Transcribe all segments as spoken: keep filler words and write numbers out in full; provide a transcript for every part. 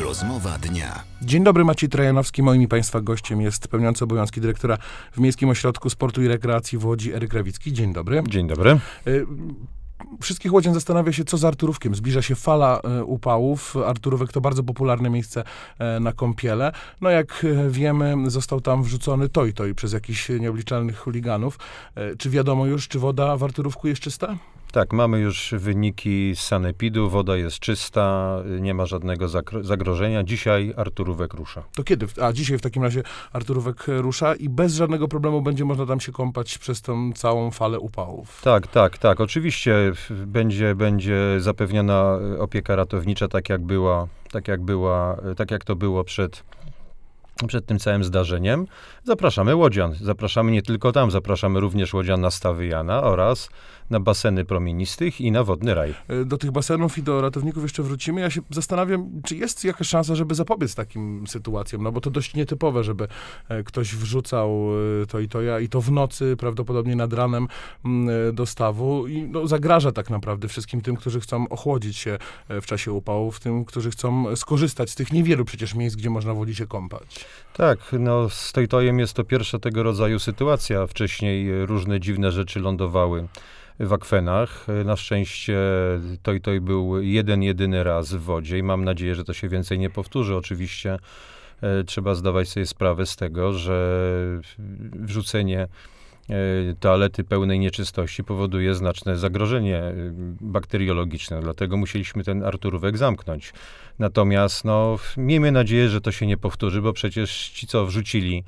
Rozmowa dnia. Dzień dobry, Maciej Trajanowski. Moim i Państwa gościem jest pełniący obowiązki dyrektora w Miejskim Ośrodku Sportu i Rekreacji w Łodzi Eryk Rawicki. Dzień dobry. Dzień dobry. Y Wszystkich łodzian zastanawia się, co z Arturówkiem. Zbliża się fala e, upałów. Arturówek to bardzo popularne miejsce e, na kąpiele. No jak e, wiemy, został tam wrzucony toj-toj przez jakichś nieobliczalnych chuliganów. E, czy wiadomo już, czy woda w Arturówku jest czysta? Tak, mamy już wyniki z sanepidu, woda jest czysta, nie ma żadnego zagrożenia. Dzisiaj Arturówek rusza. To kiedy? A dzisiaj w takim razie Arturówek rusza i bez żadnego problemu będzie można tam się kąpać przez tą całą falę upałów. Tak, tak, tak. Oczywiście będzie, będzie zapewniona opieka ratownicza, tak jak była, tak jak była, tak jak to było przed przed tym całym zdarzeniem. Zapraszamy łodzian. Zapraszamy nie tylko tam, zapraszamy również łodzian na Stawy Jana oraz na baseny promienistych i na Wodny Raj. Do tych basenów i do ratowników jeszcze wrócimy. Ja się zastanawiam, czy jest jakaś szansa, żeby zapobiec takim sytuacjom, no bo to dość nietypowe, żeby ktoś wrzucał to i to ja i to w nocy, prawdopodobnie nad ranem do stawu i no, zagraża tak naprawdę wszystkim tym, którzy chcą ochłodzić się w czasie upałów, tym, którzy chcą skorzystać z tych niewielu przecież miejsc, gdzie można w Łodzi się kąpać. Tak, no z toj-tojem jest to pierwsza tego rodzaju sytuacja. Wcześniej różne dziwne rzeczy lądowały w akwenach. Na szczęście toj-toj był jeden, jedyny raz w wodzie i mam nadzieję, że to się więcej nie powtórzy. Oczywiście e, trzeba zdawać sobie sprawę z tego, że wrzucenie toalety pełnej nieczystości powoduje znaczne zagrożenie bakteriologiczne, dlatego musieliśmy ten Arturówek zamknąć. Natomiast no, miejmy nadzieję, że to się nie powtórzy, bo przecież ci, co wrzucili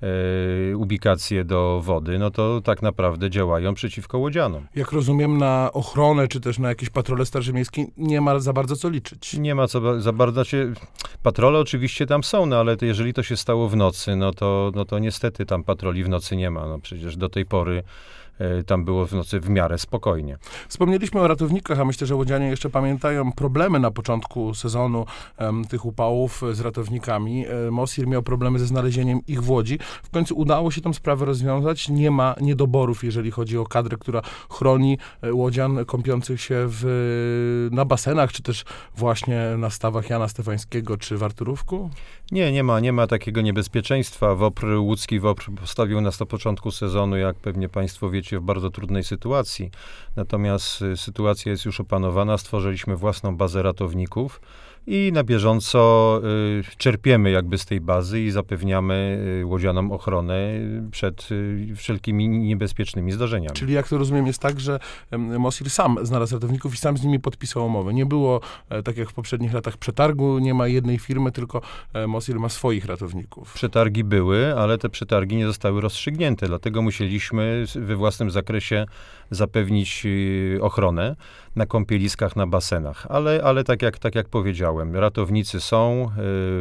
e, ubikację do wody, no to tak naprawdę działają przeciwko łodzianom. Jak rozumiem, na ochronę, czy też na jakieś patrole Straży Miejskiej nie ma za bardzo co liczyć. Nie ma co za bardzo, znaczy, patrole oczywiście tam są, no ale to jeżeli to się stało w nocy, no to, no to niestety tam patroli w nocy nie ma. No przecież do tej pory tam było w nocy w miarę spokojnie. Wspomnieliśmy o ratownikach, a myślę, że łodzianie jeszcze pamiętają problemy na początku sezonu um, tych upałów z ratownikami. Mosir miał problemy ze znalezieniem ich w Łodzi. W końcu udało się tę sprawę rozwiązać. Nie ma niedoborów, jeżeli chodzi o kadrę, która chroni łodzian kąpiących się w, na basenach, czy też właśnie na stawach Jana Stefańskiego, czy w Arturówku? Nie, nie ma, nie ma takiego niebezpieczeństwa. WOPR łódzki WOPR postawił nas na początku sezonu, jak pewnie państwo wiecie, w bardzo trudnej sytuacji. Natomiast y, sytuacja jest już opanowana. Stworzyliśmy własną bazę ratowników i na bieżąco y, czerpiemy jakby z tej bazy i zapewniamy y, łodzianom ochronę przed y, wszelkimi niebezpiecznymi zdarzeniami. Czyli jak to rozumiem jest tak, że um, Mosir sam znalazł ratowników i sam z nimi podpisał umowę. Nie było, e, tak jak w poprzednich latach, przetargu, nie ma jednej firmy, tylko e, Mosir ma swoich ratowników. Przetargi były, ale te przetargi nie zostały rozstrzygnięte, dlatego musieliśmy we własnym zakresie zapewnić y, ochronę na kąpieliskach, na basenach. Ale, ale tak, jak, tak jak powiedziałem, ratownicy są,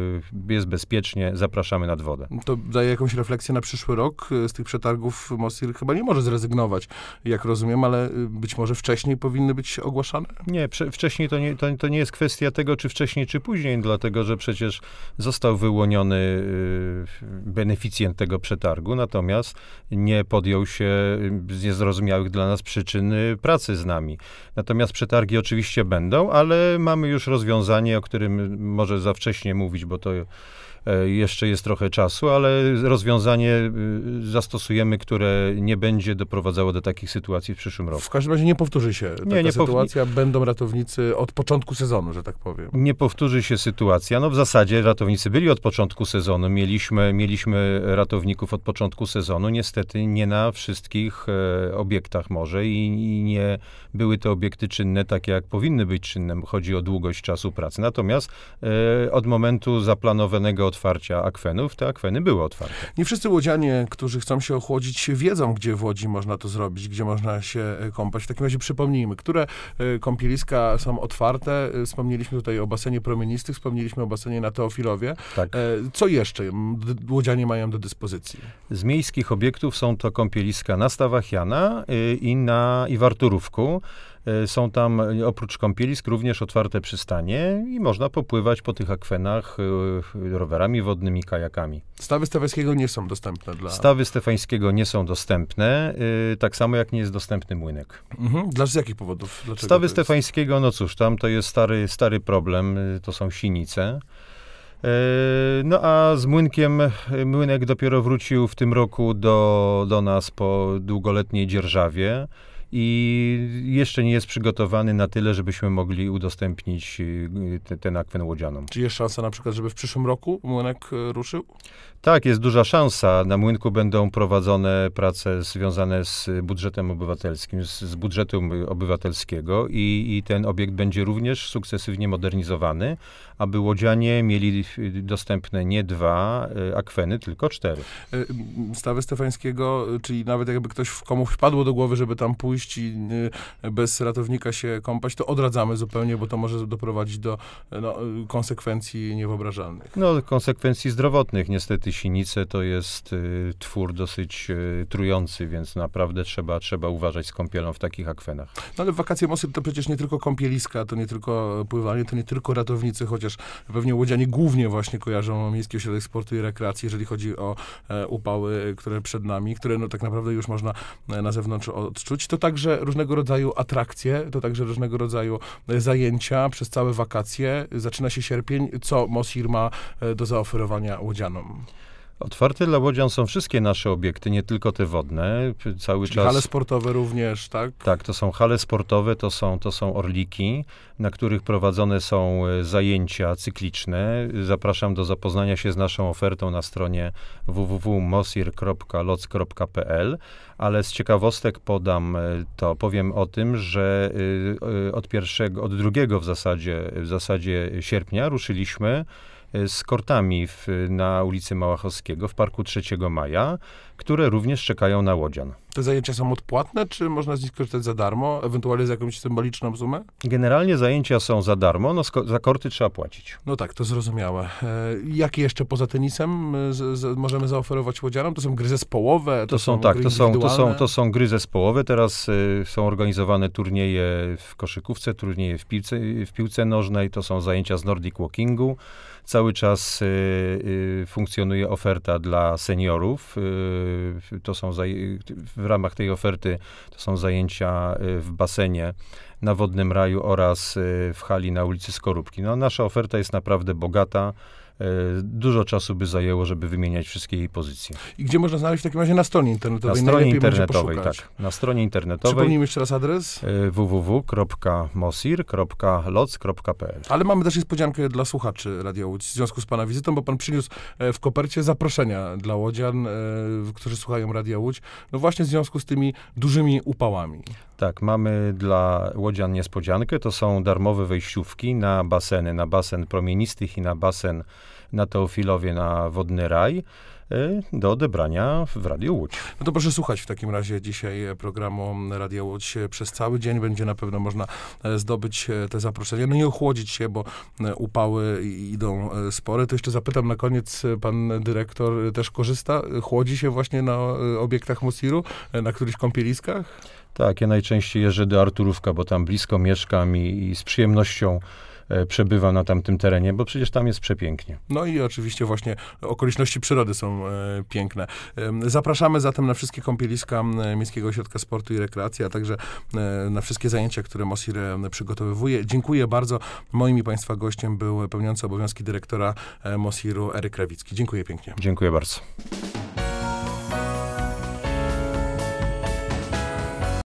y, jest bezpiecznie, zapraszamy nad wodę. To daje jakąś refleksję na przyszły rok. Z tych przetargów Mosir chyba nie może zrezygnować, jak rozumiem, ale być może wcześniej powinny być ogłaszane? Nie, prze, wcześniej to nie, to, to nie jest kwestia tego, czy wcześniej, czy później, dlatego, że przecież został wyłoniony y, beneficjent tego przetargu, natomiast nie podjął się z niezrozumiałych dla nas przyczyn y, pracy z nami. Natomiast przetargi oczywiście będą, ale mamy już rozwiązanie, o którym może za wcześnie mówić, bo to jeszcze jest trochę czasu, ale rozwiązanie zastosujemy, które nie będzie doprowadzało do takich sytuacji w przyszłym roku. W każdym razie nie powtórzy się taka nie, nie sytuacja, pow... będą ratownicy od początku sezonu, że tak powiem. Nie powtórzy się sytuacja. No w zasadzie ratownicy byli od początku sezonu. Mieliśmy, mieliśmy ratowników od początku sezonu. Niestety nie na wszystkich e, obiektach może i, i nie były te obiekty czynne tak, jak powinny być czynne. Chodzi o długość czasu pracy. Natomiast e, od momentu zaplanowanego otwarcia akwenów, te akweny były otwarte. Nie wszyscy łodzianie, którzy chcą się ochłodzić, wiedzą, gdzie w Łodzi można to zrobić, gdzie można się kąpać. W takim razie przypomnijmy, które kąpieliska są otwarte. Wspomnieliśmy tutaj o basenie promienistych, wspomnieliśmy o basenie na Teofilowie. Tak. Co jeszcze łodzianie mają do dyspozycji? Z miejskich obiektów są to kąpieliska na Stawach Jana i, na, i w Arturówku. Są tam oprócz kąpielisk również otwarte przystanie i można popływać po tych akwenach rowerami wodnymi, kajakami. Stawy Stefańskiego nie są dostępne dla... Stawy Stefańskiego nie są dostępne, tak samo jak nie jest dostępny młynek. Mhm. Dla z jakich powodów? Dlaczego Stawy Stefańskiego, no cóż, tam to jest stary, stary problem, to są sinice. No a z Młynkiem, Młynek dopiero wrócił w tym roku do, do nas po długoletniej dzierżawie i jeszcze nie jest przygotowany na tyle, żebyśmy mogli udostępnić te, ten akwen łodzianom. Czy jest szansa na przykład, żeby w przyszłym roku Młynek ruszył? Tak, jest duża szansa. Na Młynku będą prowadzone prace związane z budżetem obywatelskim, z, z budżetu obywatelskiego i, i ten obiekt będzie również sukcesywnie modernizowany, aby łodzianie mieli dostępne nie dwa akweny, tylko cztery. Stawy Stefańskiego, czyli nawet jakby ktoś komuś wpadło do głowy, żeby tam pójść i bez ratownika się kąpać, to odradzamy zupełnie, bo to może doprowadzić do no, konsekwencji niewyobrażalnych. No, konsekwencji zdrowotnych. Niestety sinice to jest y, twór dosyć y, trujący, więc naprawdę trzeba, trzeba uważać z kąpielą w takich akwenach. No ale wakacje Mosyr to przecież nie tylko kąpieliska, to nie tylko pływanie, to nie tylko ratownicy, chociaż pewnie łodzianie głównie właśnie kojarzą Miejski Ośrodek Sportu i Rekreacji, jeżeli chodzi o e, upały, które przed nami, które no tak naprawdę już można e, na zewnątrz odczuć. To także różnego rodzaju atrakcje, to także różnego rodzaju e, zajęcia przez całe wakacje. Zaczyna się sierpień. Co Mosir ma e, do zaoferowania łodzianom? Otwarte dla łodzian są wszystkie nasze obiekty, nie tylko te wodne. Cały Czyli czas... hale sportowe również, tak? Tak, to są hale sportowe, to są, to są orliki, na których prowadzone są zajęcia cykliczne. Zapraszam do zapoznania się z naszą ofertą na stronie w w w kropka mosir kropka loc kropka p l, ale z ciekawostek podam to, powiem o tym, że od pierwszego, od drugiego w zasadzie, w zasadzie sierpnia ruszyliśmy z kortami w, na ulicy Małachowskiego w Parku trzeciego maja, które również czekają na łodzian. Te zajęcia są odpłatne, czy można z nich korzystać za darmo, ewentualnie za jakąś symboliczną sumę? Generalnie zajęcia są za darmo, no sko- za korty trzeba płacić. No tak, to zrozumiałe. E, jakie jeszcze poza tenisem z, z, możemy zaoferować łodzianom? To są gry zespołowe? To, to są, są tak, gry to są, to, są, indywidualne? to są gry zespołowe. Teraz y, są organizowane turnieje w koszykówce, turnieje w piłce, w piłce nożnej, to są zajęcia z Nordic Walkingu. Cały czas y, y, funkcjonuje oferta dla seniorów. Y, to są zaj- w ramach tej oferty to są zajęcia y, w basenie na Wodnym Raju oraz y, w hali na ulicy Skorupki. No, nasza oferta jest naprawdę bogata. Dużo czasu by zajęło, żeby wymieniać wszystkie jej pozycje. I gdzie można znaleźć w takim razie na stronie internetowej? Na stronie Najlepiej internetowej, będzie tak. Na stronie internetowej. Przypomnijmy jeszcze raz adres. w w w kropka mosir kropka loc kropka p l. Ale mamy też niespodziankę dla słuchaczy Radia Łódź w związku z pana wizytą, bo pan przyniósł w kopercie zaproszenia dla łodzian, którzy słuchają Radia Łódź, no właśnie w związku z tymi dużymi upałami. Tak, mamy dla łodzian niespodziankę. To są darmowe wejściówki na baseny, na basen Promienistych i na basen na Teofilowie, na Wodny Raj, do odebrania w Radiu Łódź. No to proszę słuchać w takim razie dzisiaj programu Radia Łódź przez cały dzień. Będzie na pewno można zdobyć te zaproszenia. No i ochłodzić się, bo upały idą spore. To jeszcze zapytam na koniec, pan dyrektor też korzysta? Chłodzi się właśnie na obiektach Mosiru, na którychś kąpieliskach? Tak, ja najczęściej jeżdżę do Arturówka, bo tam blisko mieszkam i, i z przyjemnością przebywa na tamtym terenie, bo przecież tam jest przepięknie. No i oczywiście właśnie okoliczności przyrody są e, piękne. E, zapraszamy zatem na wszystkie kąpieliska Miejskiego Ośrodka Sportu i Rekreacji, a także e, na wszystkie zajęcia, które Mosir przygotowywuje. Dziękuję bardzo. Moim i państwa gościem był pełniący obowiązki dyrektora Mosiru Eryk Rawicki. Dziękuję pięknie. Dziękuję bardzo.